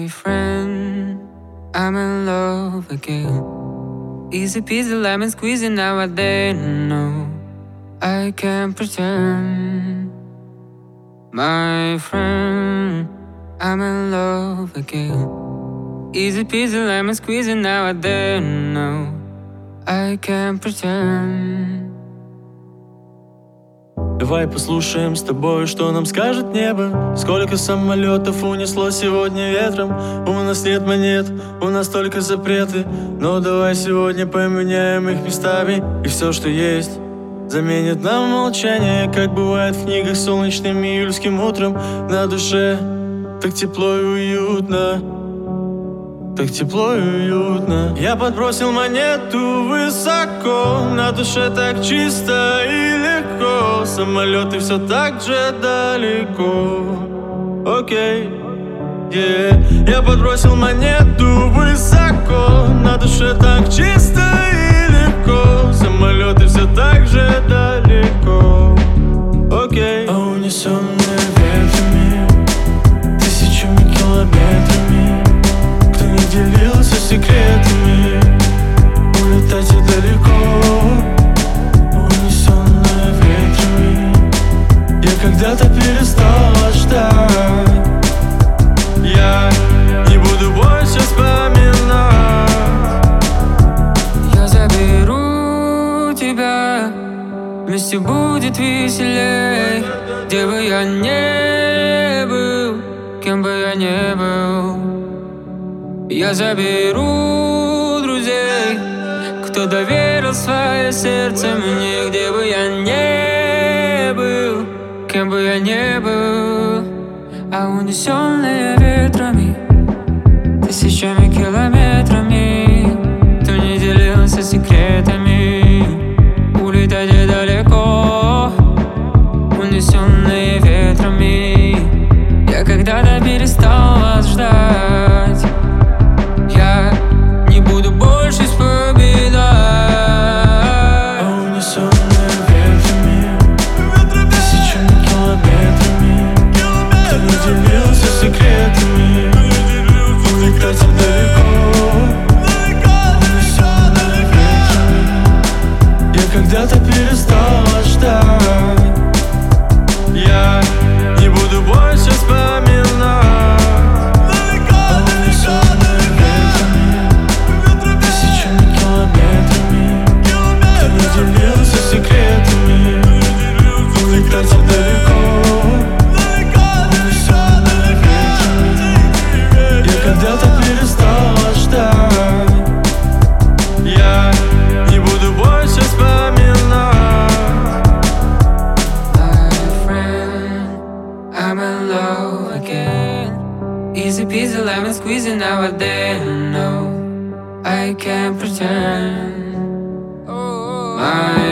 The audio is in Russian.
My friend, I'm in love again. Easy peasy lemon squeezy nowadays. No, I can't pretend. My friend, I'm in love again. Easy peasy lemon squeezy nowadays. No, I can't pretend. Давай послушаем с тобой, что нам скажет небо. Сколько самолетов унесло сегодня ветром. У нас нет монет, у нас только запреты. Но давай сегодня поменяем их местами. И все, что есть, заменит нам молчание. Как бывает в книгах солнечным июльским утром. На душе так тепло и уютно. Так тепло и уютно. Я подбросил монету высоко. На душе так чисто и легко. Самолеты все так же далеко. Окей, Я подбросил монету высоко. На душе так чисто и легко. Самолеты все так же далеко. Окей. А унесенные ветрами тысячами километрами. Кто не делился секретами, улетайте далеко. Унесенная ветрами. Я когда-то перестала ждать. Я не буду больше вспоминать. Я заберу тебя, вместе будет веселей. Где бы я не был, кем бы я не был. Я заберу друзей, кто доверил свое сердце мне. Где бы я не был, кем бы я не был. А унесенные ветрами тысячами километрами. Кто не делился секретами, улетайте далеко. Унесенные ветрами. Я когда-то перестал вас ждать. Я не буду больше вспоминать. А унесенные ветрами тысячами километрами. Кто не делился секретами, улетайте далеко. Унесенные ветрами. Я когда-то перестал вас ждать. Я не буду больше вспоминать. А унесенные ветрами тысячами километрами. Кто не делился секретами, улетайте далеко. Унесенные ветрами. Я когда-то перестал вас ждать. Я не буду больше вспоминать. I'm in love again. Easy peasy lemon squeezy nowadays. No, I can't pretend. My